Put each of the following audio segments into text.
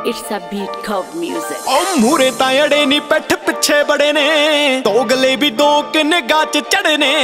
It's a beat called music. ओ मूरे तां अड़े नी पिठ पिछे बड़े ने, दोगले भी दो किन गाच चढ़े ने।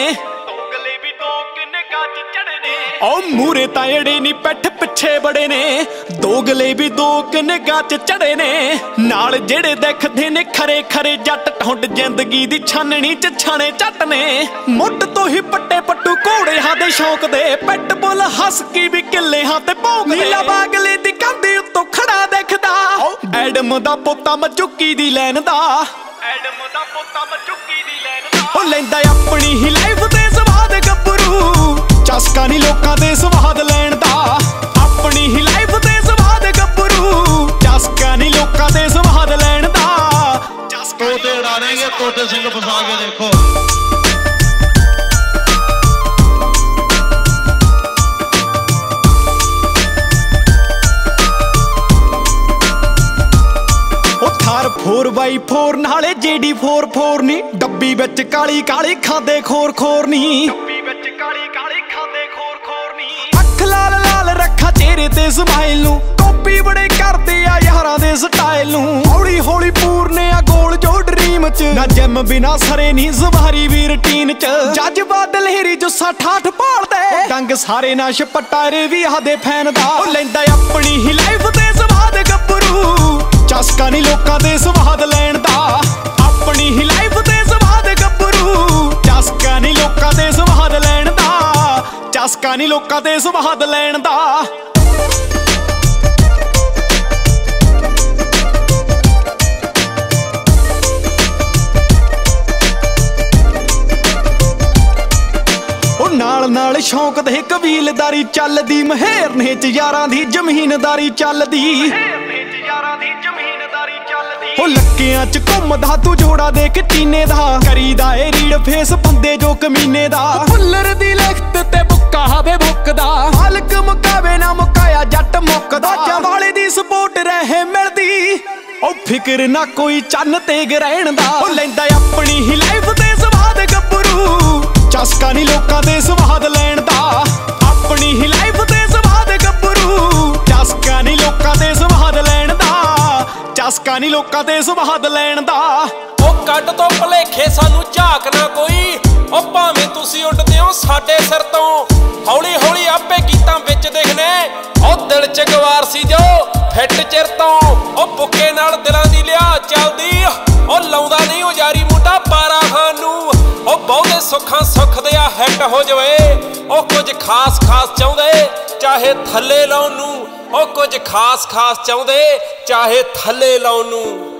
ओ मूरे तां अड़े नी पिठ पिछे बड़े ने, दोगले भी दो किन गाच चढ़े ने। नाल जेड़े देखदे ने खरे खरे जट, ढुंड जिंदगी दी छाननी च छाने झट ने। मुੱਢ ਤੋਂ ही पट्टे पट्टू घोड़े हां दे शौक दे, पिट बुल हस्की भी किले हां ते भौंकदे। नीला बागले दी कंधी उत्तों खड़ा देखदा, एडम दा पोता मचुकी दी लैन दा। एडम दा पोता मचुकी दी लैन दा। ओ लैंदा अपनी ही लाइफ दे स्वाद गब्बरू, चस्का नी लोकां दे स्वाद लैण दा। अपनी ही लाइफ दे स्वाद गब्बरू, चस्का नी लोकां दे स्वाद लैण दा। तोते उड़ा देंगे, तोते सिंह फंसा के देखो। थार 4x4 नाले JD44 नी, डब्बी विच काली काली खांदे खोर खोर नी। डब्बी विच काली काली खांदे खोर खोर नी। अख लाल लाल रखा चेहरे ते स्माइल नू, कॉपी बड़े करदे आ यारां दे स्टाइल नू। हौली हौली पूरने आ गोल जो ड्रीम च, ना जिम बिना सरे नी सवारी भी रूटीन च। जज्बात लहरी जुस्सा ठाठ पालदे, डंग सारे ना छपटारे भी आदे फैन दा। ओ लैंदा अपनी ही लाइफ दे स्वाद गब्बरू, चस्का नी लोकां दे स्वाद लैण दा। अपनी ही लाइफ दे स्वाद गब्बरू, चस्का नी लोकां दे स्वाद लैण दा। चस्का नी लोकां दे स्वाद लैण दा। नाल नाल शौक दे कबीलदारी चलदी, महेरने च यारां दी जमीनदारी चलदी। ओ लक्कियां च घुमदा तू जोड़ा देख चीने दा, करीदा ए रीड फेस बंदे जो कमीने दा। फुल्लर दी लिखत ते बुक्का हवे भुकदा, मालक मुकावे ना मुकाया जट मुकदा। वाले दी सपोर्ट रहे मिलदी, ओ फिक्र ना कोई चन्न ते ग्रहण दा। ओ लैंदा अपनी ही लाइफ दे स्वाद गब्बरू, चस्का नी लोकां दे स्वाद लैण दा। अपनी ही लाइफ दे स्वाद गब्बरू, चस्का नी लोकां दे स्वाद लैण दा। चस्का नी लोकां दे स्वाद लैण दा। ओ कट तो भलेखे सानू झाक ना कोई, ओ भावें तुसी उड्डदे हो साडे सिर तो। हौली हौली आपे गीतां विच दिखने, ओ दिल च गवार सी जो फिट चिर तो। ओ बुक्के नाल दिलां दी लिहाज चलदी, ओ लाउंदा नहीं ओ यारी मुंडा पारा खान नू। ओ बहुते सुखां सुख दिया हिट हो जावे, ओ कुछ खास खास चाहुंदे चाहे थल्ले लाउण नू। ओ कुछ खास खास चाहुंदे चाहे थल्ले लाउण नू।